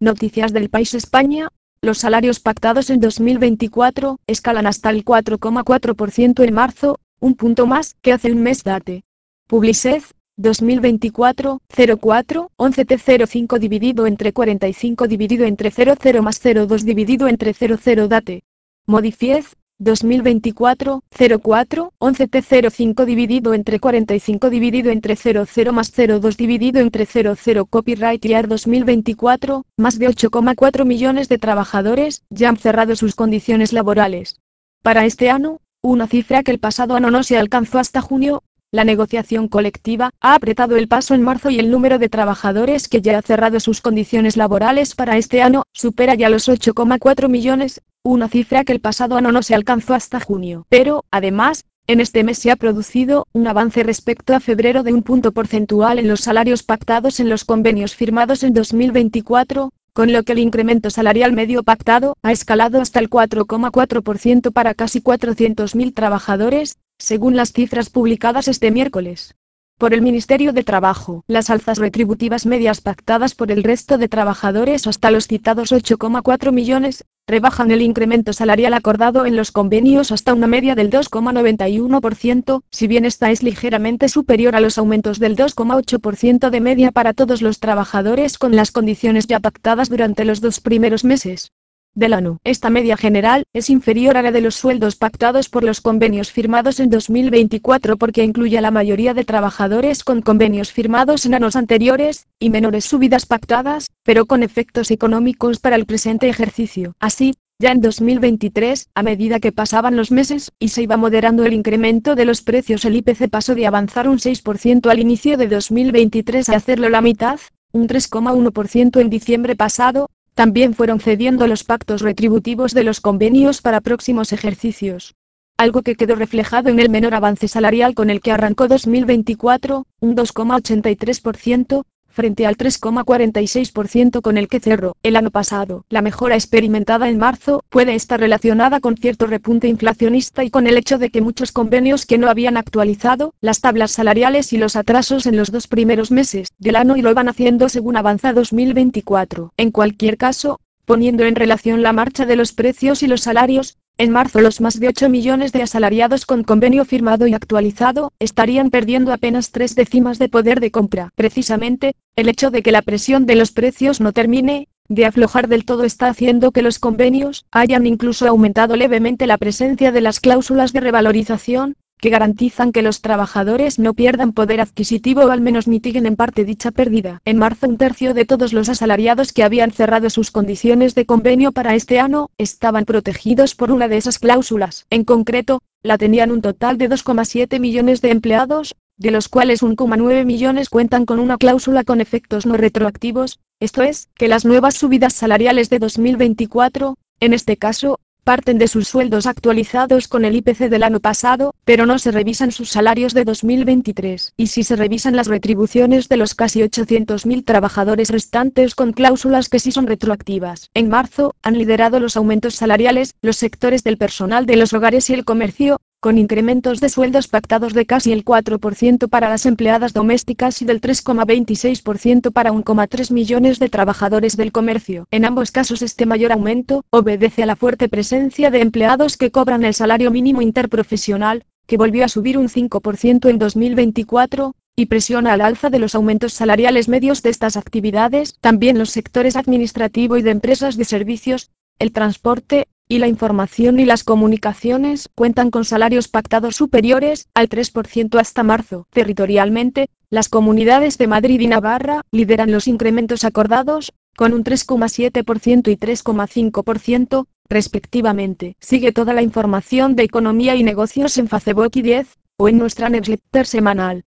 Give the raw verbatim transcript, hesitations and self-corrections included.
Noticias del País España. Los salarios pactados en dos mil veinticuatro escalan hasta el cuatro coma cuatro por ciento en marzo, un punto más que hace un mes. Date. Publicez, dos mil veinticuatro, cero cuatro, once T cero cinco dividido entre cuarenta y cinco dividido entre cero cero más cero dos dividido entre cero cero. Date. Modifiez, dos mil veinticuatro, cero cuatro, once T cero cinco dividido entre cuarenta y cinco dividido entre cero cero más cero dos dividido entre cero cero. Copyright Year dos mil veinticuatro, más de ocho coma cuatro millones de trabajadores ya han cerrado sus condiciones laborales. Para este año, una cifra que el pasado año no se alcanzó hasta junio, la negociación colectiva ha apretado el paso en marzo y el número de trabajadores que ya ha cerrado sus condiciones laborales para este año supera ya los ocho coma cuatro millones, una cifra que el pasado año no se alcanzó hasta junio. Pero, además, en este mes se ha producido un avance respecto a febrero de un punto porcentual en los salarios pactados en los convenios firmados en dos mil veinticuatro, con lo que el incremento salarial medio pactado ha escalado hasta el cuatro coma cuatro por ciento para casi cuatrocientos mil trabajadores, según las cifras publicadas este miércoles por el Ministerio de Trabajo. Las alzas retributivas medias pactadas por el resto de trabajadores hasta los citados ocho coma cuatro millones, rebajan el incremento salarial acordado en los convenios hasta una media del dos coma noventa y uno por ciento, si bien esta es ligeramente superior a los aumentos del dos coma ocho por ciento de media para todos los trabajadores con las condiciones ya pactadas durante los dos primeros meses del año. Esta media general es inferior a la de los sueldos pactados por los convenios firmados en dos mil veinticuatro porque incluye a la mayoría de trabajadores con convenios firmados en años anteriores, y menores subidas pactadas, pero con efectos económicos para el presente ejercicio. Así, ya en dos mil veintitrés, a medida que pasaban los meses y se iba moderando el incremento de los precios, el I P C pasó de avanzar un seis por ciento al inicio de dos mil veintitrés a hacerlo la mitad, un tres coma uno por ciento en diciembre pasado. También fueron cediendo los pactos retributivos de los convenios para próximos ejercicios, algo que quedó reflejado en el menor avance salarial con el que arrancó dos mil veinticuatro, un dos coma ochenta y tres por ciento, frente al tres coma cuarenta y seis por ciento con el que cerró el año pasado. La mejora experimentada en marzo puede estar relacionada con cierto repunte inflacionista y con el hecho de que muchos convenios que no habían actualizado las tablas salariales y los atrasos en los dos primeros meses del año y lo van haciendo según avanza dos mil veinticuatro. En cualquier caso, poniendo en relación la marcha de los precios y los salarios, en marzo los más de ocho millones de asalariados con convenio firmado y actualizado estarían perdiendo apenas tres décimas de poder de compra. Precisamente, el hecho de que la presión de los precios no termine de aflojar del todo está haciendo que los convenios hayan incluso aumentado levemente la presencia de las cláusulas de revalorización, que garantizan que los trabajadores no pierdan poder adquisitivo o al menos mitiguen en parte dicha pérdida. En marzo un tercio de todos los asalariados que habían cerrado sus condiciones de convenio para este año estaban protegidos por una de esas cláusulas. En concreto, la tenían un total de dos coma siete millones de empleados, de los cuales uno coma nueve millones cuentan con una cláusula con efectos no retroactivos, esto es, que las nuevas subidas salariales de dos mil veinticuatro, en este caso, parten de sus sueldos actualizados con el I P C del año pasado, pero no se revisan sus salarios de dos mil veintitrés. Y si se revisan las retribuciones de los casi ochocientos mil trabajadores restantes con cláusulas que sí son retroactivas. En marzo, han liderado los aumentos salariales los sectores del personal de los hogares y el comercio, con incrementos de sueldos pactados de casi el cuatro por ciento para las empleadas domésticas y del tres coma veintiséis por ciento para uno coma tres millones de trabajadores del comercio. En ambos casos este mayor aumento obedece a la fuerte presencia de empleados que cobran el salario mínimo interprofesional, que volvió a subir un cinco por ciento en dos mil veinticuatro, y presiona al alza de los aumentos salariales medios de estas actividades. También los sectores administrativo y de empresas de servicios, el transporte, y la información y las comunicaciones cuentan con salarios pactados superiores al tres por ciento hasta marzo. Territorialmente, las comunidades de Madrid y Navarra lideran los incrementos acordados, con un tres coma siete por ciento y tres coma cinco por ciento, respectivamente. Sigue toda la información de economía y negocios en Facebook y diez, o en nuestra newsletter semanal.